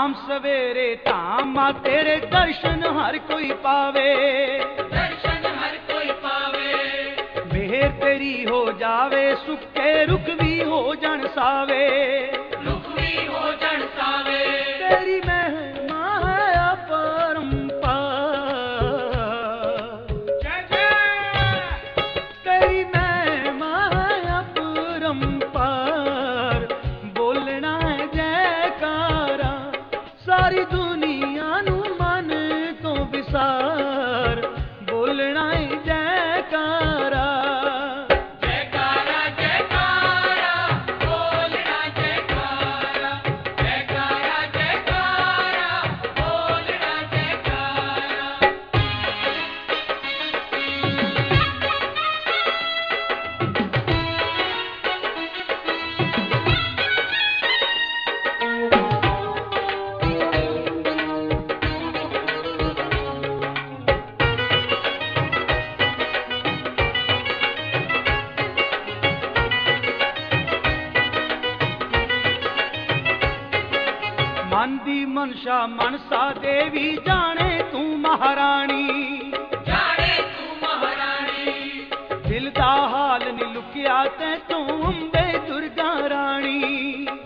शाम सवेरे धाम तेरे दर्शन हर कोई पावे, दर्शन हर कोई पावे। मेहर तेरी हो जावे, सुखे रुख भी हो जन सावे, रुख भी हो जन सावे। तेरी महिमा है अपरंपार, जय जय। तेरी महिमा है अपरंपार, बोलना है जयकारा सारी दुनिया नू मन तो विसार, बोलना है जयकारा। जयकारा जयकारा बोलना जयकारा, जयकारा जयकारा बोलना जयकारा। मन दी मनसा मनसा देवी जाने तू महारानी, जाने तू महारानी। दिल दा हाल नी लुकिया ते तू अम्बे दुर्गा रानी।